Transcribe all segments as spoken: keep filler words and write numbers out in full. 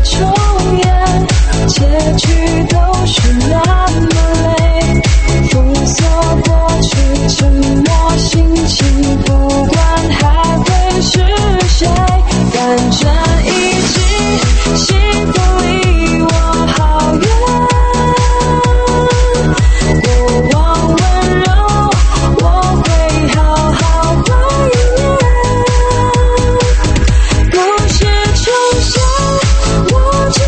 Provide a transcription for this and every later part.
重演，结局都是那么累，封锁过去，沉默心情，不管还会是谁，反正已经幸福离我好远。过往温柔我会好好怀念，故事重现，我只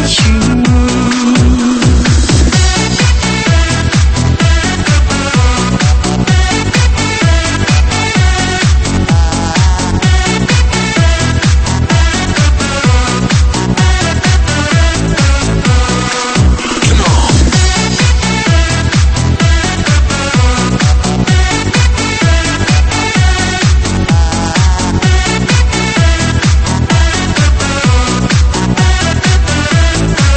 Come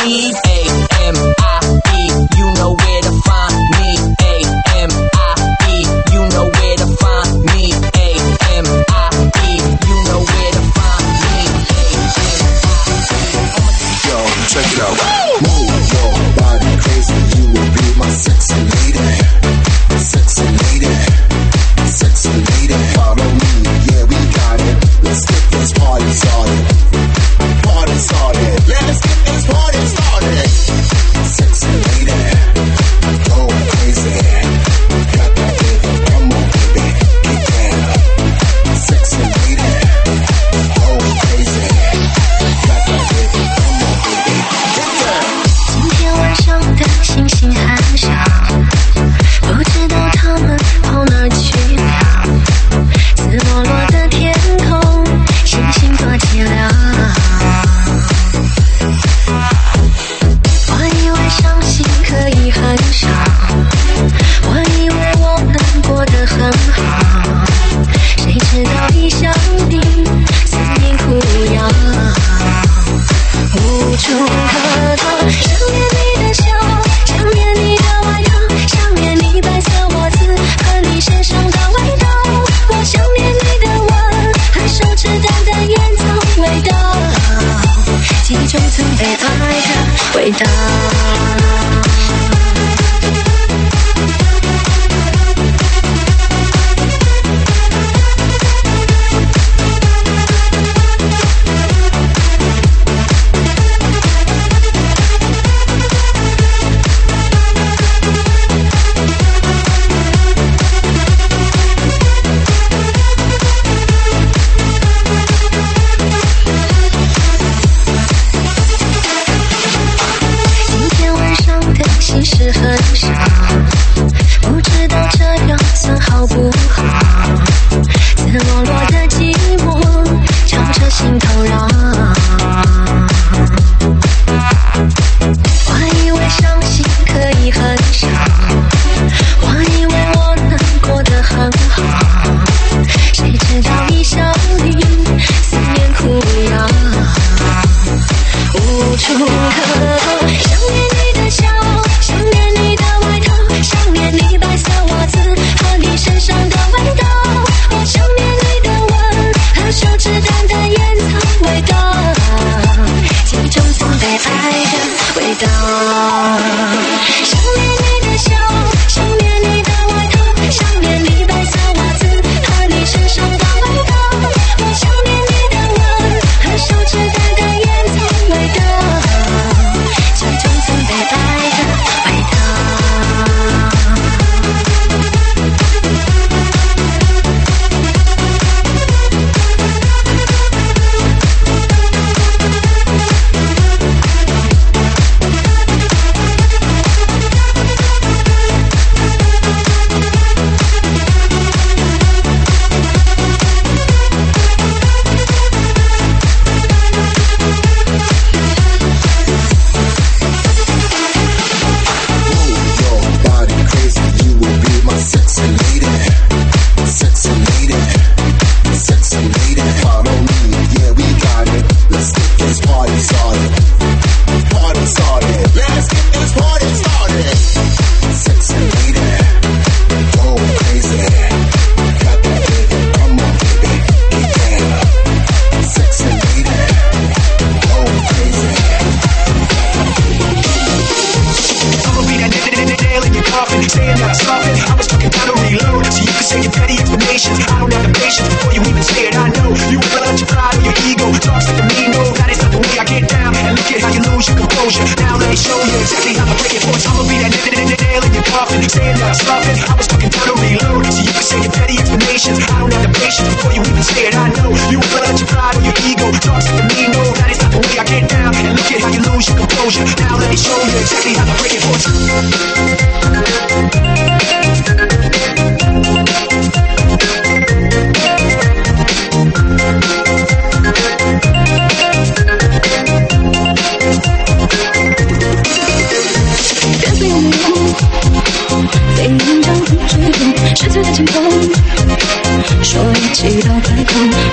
E A M I E, you know where to find me. A M I E, you know where to find me. A M I E, you know where to find me. A M I E. Yo, check it out. Move your body crazy, you will be my sexy lady. Sexy lady, sexy lady. Follow me, yeah we got it. Let's get this party started. Party started. Let's get this party started. Sexy lady, go crazy. Got that rhythm, come on baby, get down. Sexy lady, go crazy. Got that rhythm, come on baby, get down. 今天晚上的星星很少，不知道他们跑哪儿去了。紫裸裸的天空，星星多寂寥。我以为伤心可以很少，我以为我能过得很好，谁知道一想你，思念苦药，无处可逃。想念你的笑，想念你的外套，想念你白色袜子和你身上的味道。我想念你的吻和手指淡淡烟草味道，记忆中曾被爱的味道。其实很少，不知道这样算好不好。紫裸裸的寂寞朝着心头绕。我以为伤心可以很少，我以为我能过得很好，谁知道一想你，思念苦药，无处可逃。想念你的笑，想念你的外套，想念你白色袜子和你身上的味道。我想念你的吻和手指淡淡烟草味道，记忆中曾被爱的味道。想念你的笑，想念你的外套，想念你白色袜子和你身上的味道。我想念你的吻和手指淡淡烟草味道，记忆中曾被爱的味道。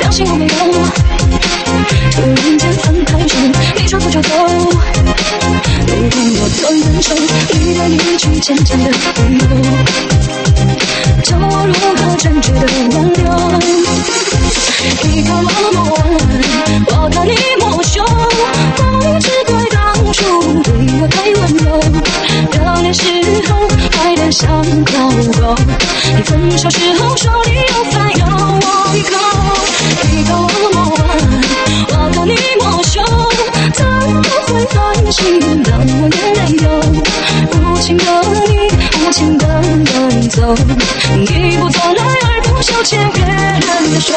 突然间分开时，你说走就走， 分手，你的一句坚强的理由，教我如何真挚的挽留。你看我摸完，我看你摸胸，不只怪当初对我太温柔，热恋时候坏得像狗狗，你分手时候说你又再咬我一口。你看我摸完，我看你摸胸，怎么会分心让我眼泪流？无情的你，无情的远走，一步走来二步手牵别人的手。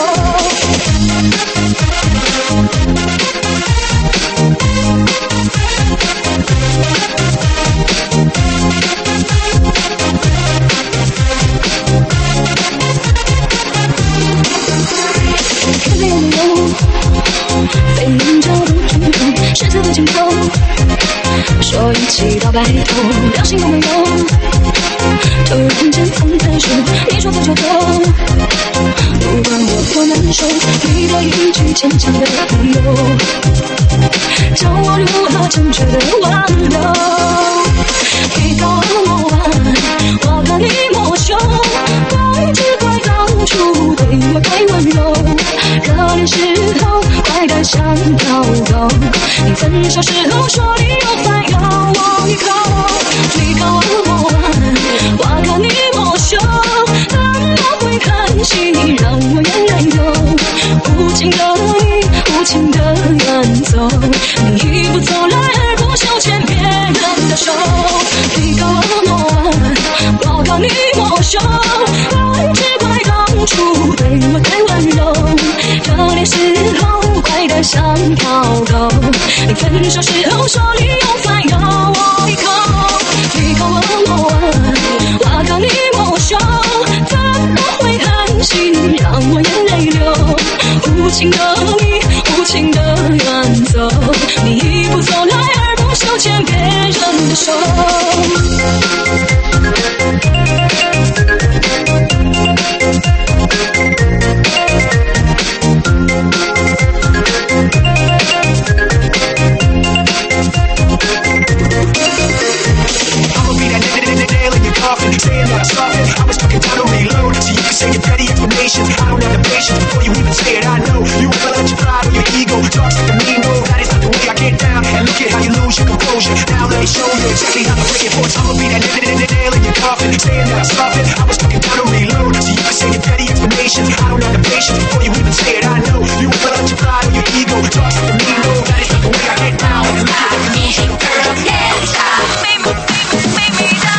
看在眼里有飞人角度举头，十字的镜头，说一起到白头，两心都没有。突然间分分手，你说走就走，不管我多难受，你的一句坚强的理由，教我如何正确的挽留。你看我摸完，我看你摸胸，怪只怪当初对我太温柔，热恋时候坏得像狗狗，你分手时候说你又再咬我一口。你看我摸完，我看你摸胸，怎么会狠心让我眼泪流？无情的你，无情的远走，你一步走来二步手牵别人的手。你看我摸完，我看你摸胸，怪只怪当初对我太温柔，热恋时候坏得像条狗，你分手时候说你又再咬我一口。你看我摸完，我看你摸胸，怎么会狠心让我眼泪流？无情的你，无情的远走，你一步走来二步手牵别人的手。 I was looking down to reload, so you can say your petty explanations. I don't have the patience before you even say it. I know you ever let your pride or your ego talk to me. No, that is not the way I get down. And look at how you lose your composure. Now let me show you exactly how to break it. For I'ma be that nail in your coffin, saying that I'm stuffing. I was looking down to reload, so you can say your petty explanations. I don't have the patience before you even say it. I know you ever let your pride or your ego talk to me. No, that is not the way I get down. And look at how you lose your composure. Can't stop, make me, make me die.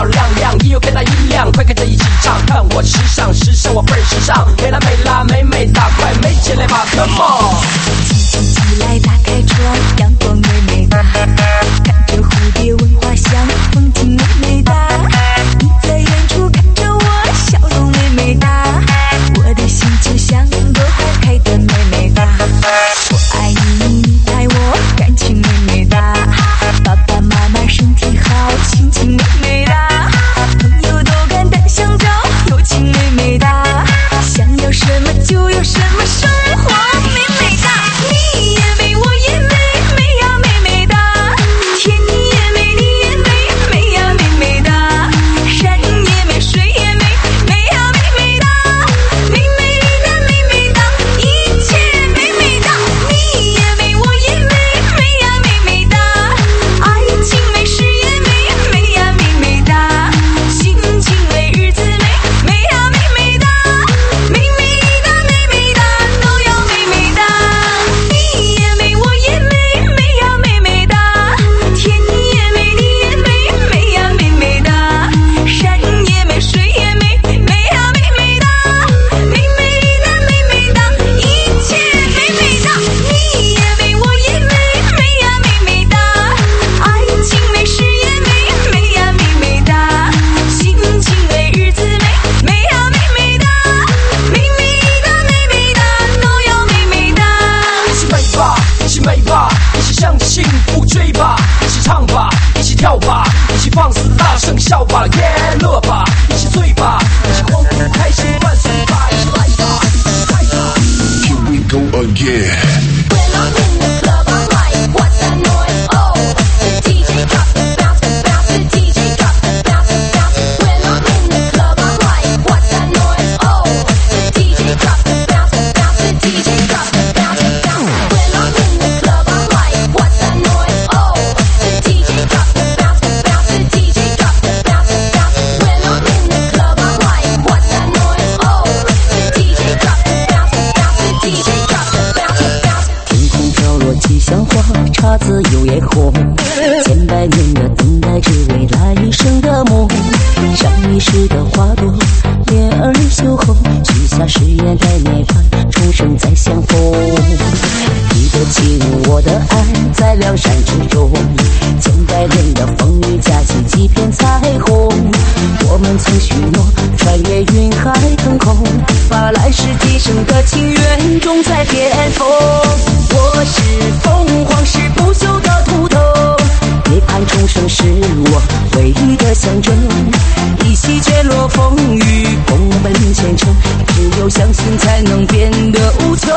照亮亮，音乐开大音量，快跟着一起唱，看我时尚，时尚我倍儿时尚，美啦美啦美美哒，快美起来吧 ，Come on！ 起起起来，打开窗，阳光美美哒，看着蝴蝶闻花香，风景美美哒。你在远处看着我，笑容美美哒，我的心就像朵花开的美美哒。我爱你，你爱我，感情美美哒。爸爸妈妈身体好，心情美美哒。朋友都敢单相交，友情美美哒。想要什么就有什么，生活美美哒。你也美，我也美，美呀美美哒。天也美，你也美，美呀美美哒。山也美，水也美，美呀美美哒。美美的美美哒，一切美美哒。你也美，我也美，美呀美美哒。爱情美，事业美，美呀美美哒。心情美，日子美，美呀美美哒。美美的美美哒，都要美美哒。你也美，我也美，美呀美美哒。天也美，你也美，美呀美美哒。山也美，水也美，美呀美美哒。美美的美美哒，一切美美哒。你也美，我也美，美呀美美哒。爱情美，事业美，美呀美美哒。心情美，日子美，美呀美美哒。美美的美美哒，都要美美哒。 一起美吧，一起美吧，一起向着幸福追吧，一起唱吧，一起跳吧，一起放肆大声笑吧，耶乐吧，一起醉吧，一起狂呼开心万岁吧，一起来吧，一起来吧。 Here we go again. When I'm in the club, I'm like, what's that noise? Oh, the D J drop the bounce, the bounce, the D J drop the bounce, the bounce. When I'm in the club, I'm like, what's that noise? Oh, the D J drop the bounce, the bounce, the D J drop the bounce, the bounce. When I'm in the club, I'm like, what's that noise? Oh, the D J drop the bounce, the bounce, the D J drop the bounce, the bounce. When I'm in the club, I'm like, what's that noise? Oh, the D J drop the bounce, the bounce, the D J drop the bounce, the bounce. 天空飘落吉祥花，姹紫有夜红，千百年的等待，只为来生的梦。上一世的花朵，莲儿羞红，许下誓言待涅槃，重生再相逢。你的情，我的爱，在梁山之中，千百年的风雨夹起几片彩虹。我们曾许诺，穿越云海腾空，把来世今生的情缘种在巅峰。我是凤凰，是不朽的图腾，涅槃重生是我唯一的象征。一起卷落风雨，共奔前程，只有相信才能变得无穷。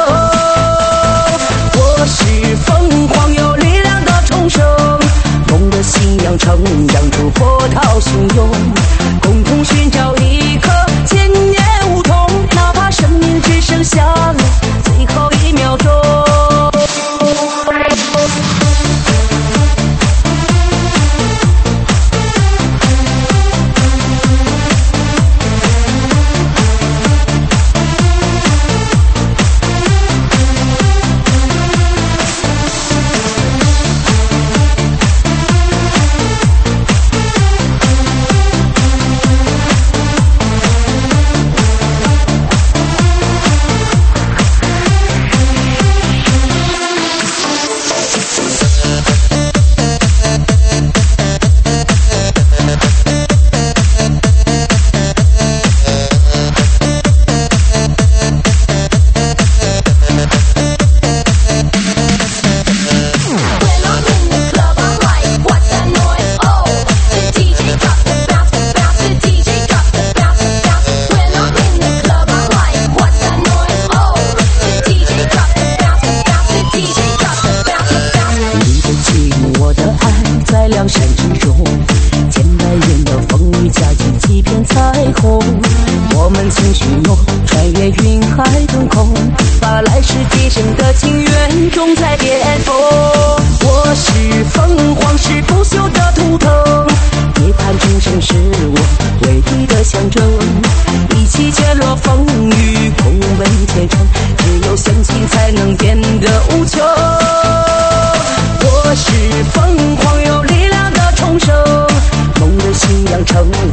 我是凤凰，有力量的重生，梦的信仰成长出波涛汹涌，共同寻找一颗千年梧桐，哪怕生命只剩下了最后一秒钟。成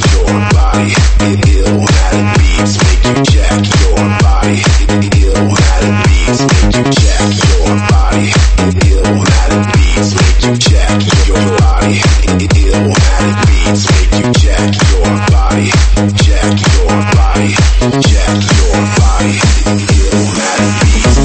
your body. Illmatic beats make you jack your body. Illmatic beats make you jack your body. Illmatic beats make you jack your body. Illmatic beats make you jack your body. Jack your body. Jack your body. Illmatic beats.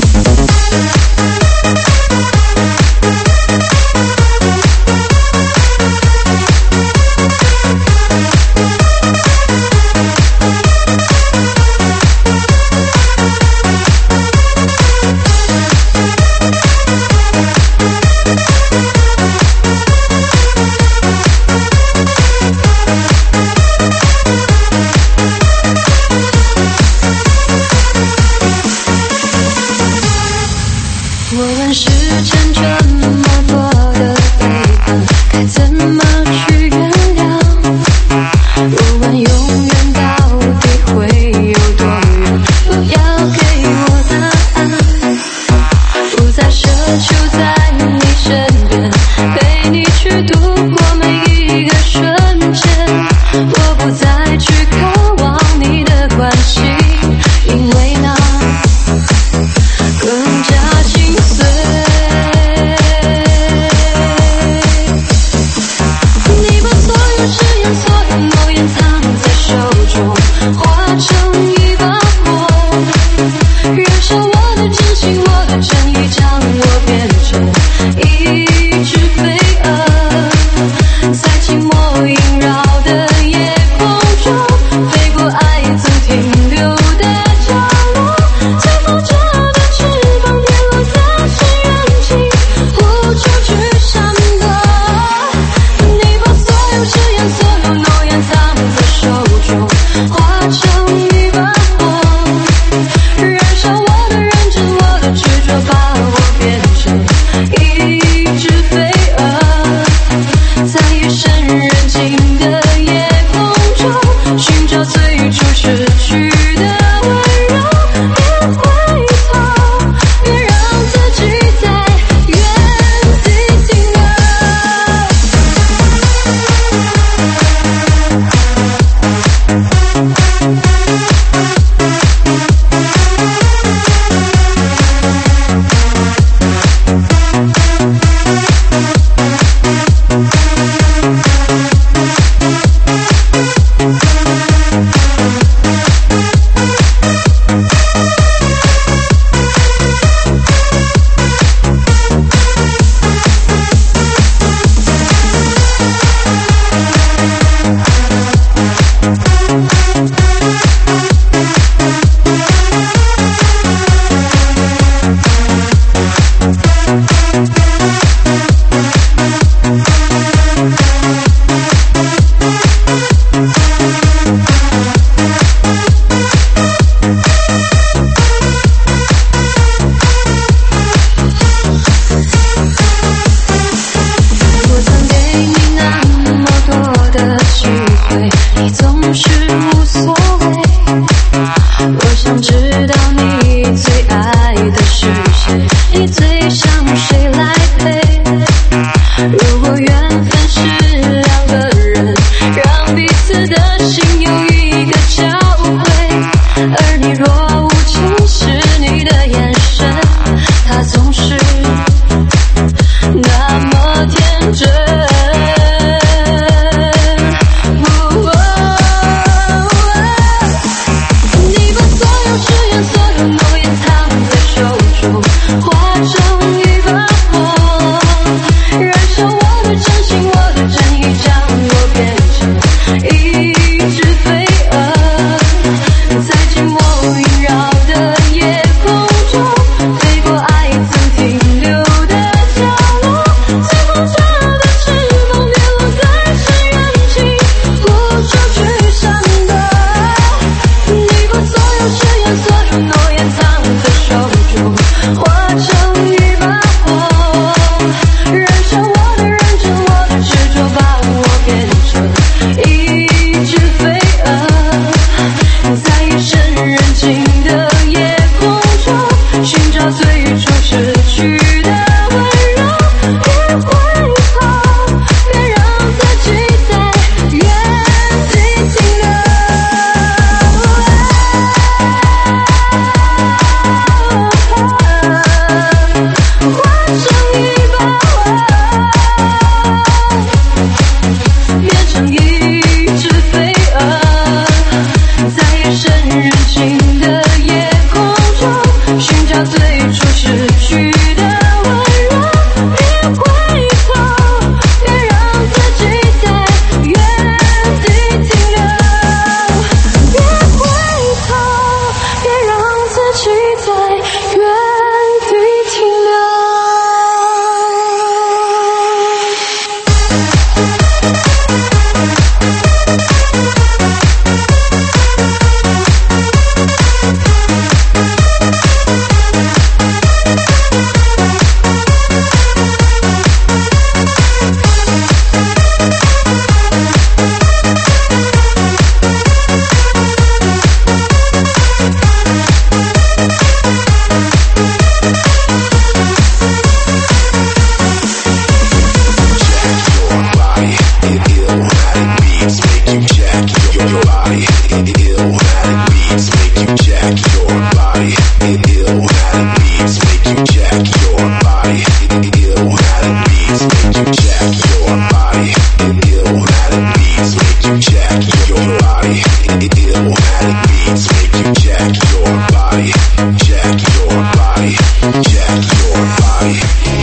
your body. Illmatic beats make you jack your body, jack your body, jack your body.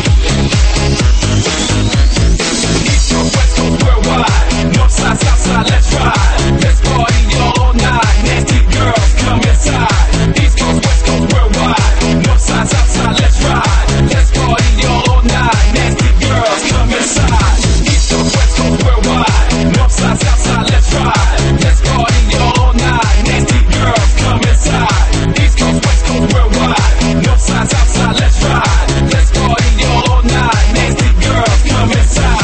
East Coast, West Coast, worldwide. North side, South side, let's ride. Let's party all night. Nasty girls, come inside. East Coast, West Coast, worldwide. North side, South side, let's ride. Let's party all night. Nasty girls, come inside. East Coast, West Coast, worldwide. North side, South side, let's ride. Let's party all night. Nasty girls, come inside. East Coast, West Coast, worldwide. North side, South side, let's ride. Let's party all night. Nasty girls, come inside.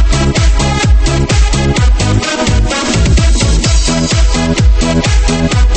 We'll be right back.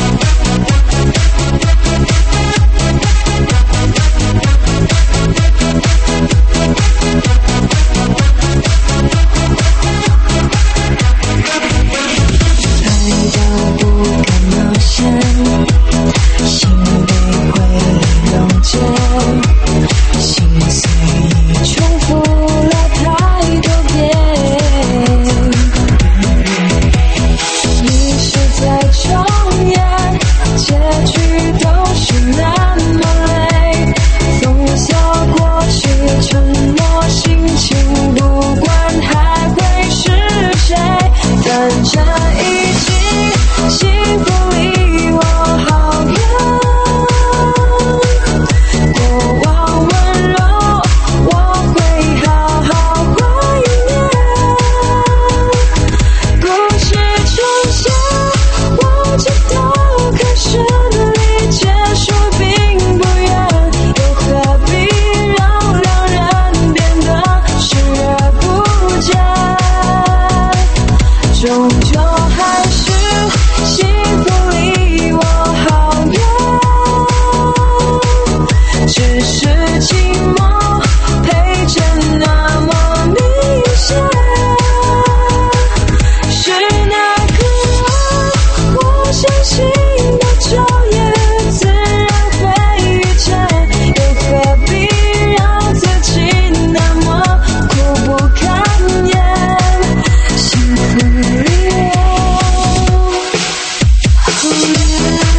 年。